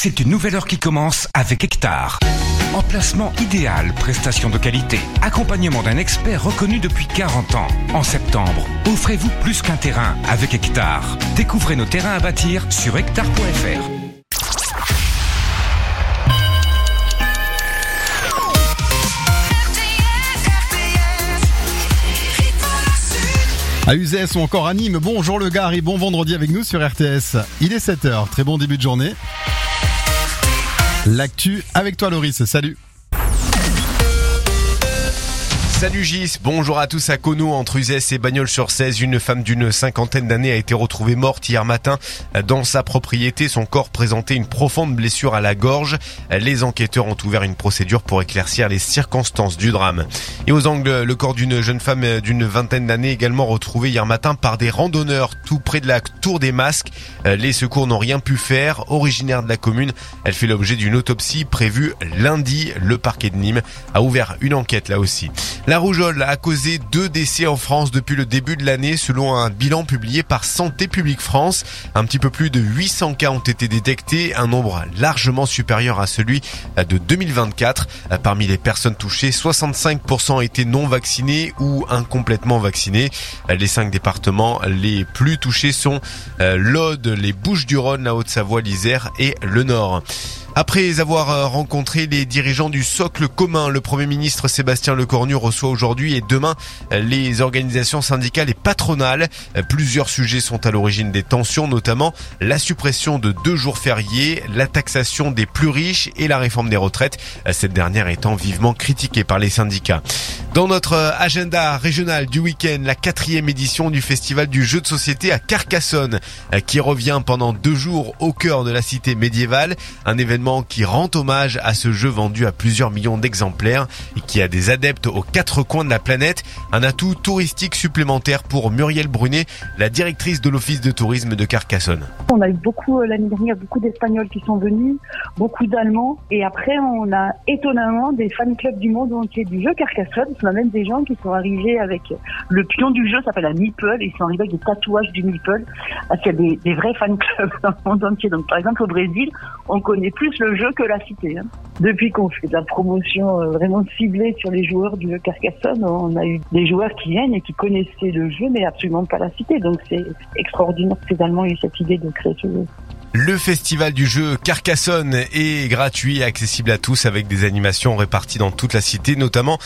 C'est une nouvelle heure qui commence avec Hectare. Emplacement idéal, prestations de qualité, accompagnement d'un expert reconnu depuis 40 ans. En septembre, offrez-vous plus qu'un terrain avec Hectare. Découvrez nos terrains à bâtir sur hectare.fr. À Uzès ou encore à Nîmes, bonjour le gars et bon vendredi avec nous sur RTS. Il est 7h, très bon début de journée. L'actu avec toi Loris, salut. Salut Gis, bonjour à tous. À Conneau, entre Uzès et Bagnols-sur-Cèze, une femme d'une cinquantaine d'années a été retrouvée morte hier matin dans sa propriété. Son corps présentait une profonde blessure à la gorge. Les enquêteurs ont ouvert une procédure pour éclaircir les circonstances du drame. Et aux Angles, le corps d'une jeune femme d'une vingtaine d'années également retrouvé hier matin par des randonneurs tout près de la Tour des Masques. Les secours n'ont rien pu faire. Originaire de la commune, elle fait l'objet d'une autopsie prévue lundi. Le parquet de Nîmes a ouvert une enquête là aussi. La rougeole a causé 2 décès en France depuis le début de l'année, selon un bilan publié par Santé publique France. Un petit peu plus de 800 cas ont été détectés, un nombre largement supérieur à celui de 2024. Parmi les personnes touchées, 65% étaient non vaccinés ou incomplètement vaccinés. Les 5 départements les plus touchés sont l'Aude, les Bouches-du-Rhône, la Haute-Savoie, l'Isère et le Nord. Après avoir rencontré les dirigeants du socle commun, le Premier ministre Sébastien Lecornu reçoit aujourd'hui et demain les organisations syndicales et patronales. Plusieurs sujets sont à l'origine des tensions, notamment la suppression de 2 jours fériés, la taxation des plus riches et la réforme des retraites, cette dernière étant vivement critiquée par les syndicats. Dans notre agenda régional du week-end, la 4e édition du Festival du jeu de société à Carcassonne, qui revient pendant 2 jours au cœur de la cité médiévale. Un événement qui rend hommage à ce jeu vendu à plusieurs millions d'exemplaires et qui a des adeptes aux 4 coins de la planète. Un atout touristique supplémentaire pour Muriel Brunet, la directrice de l'Office de tourisme de Carcassonne. On a eu l'année dernière, beaucoup d'Espagnols qui sont venus, beaucoup d'Allemands. Et après, on a étonnamment des fan clubs du monde entier du jeu Carcassonne. On a même des gens qui sont arrivés avec le pion du jeu, ça s'appelle un meeple, et ils sont arrivés avec des tatouages du meeple. Parce qu'il y a des vrais fan clubs dans le monde entier. Donc, par exemple, au Brésil, on connaît plus le jeu que la cité. Depuis qu'on fait de la promotion vraiment ciblée sur les joueurs du jeu Carcassonne, on a eu des joueurs qui viennent et qui connaissaient le jeu, mais absolument pas la cité. Donc, c'est extraordinaire que ces Allemands aient eu cette idée de créer ce jeu. Le festival du jeu Carcassonne est gratuit et accessible à tous avec des animations réparties dans toute la cité, notamment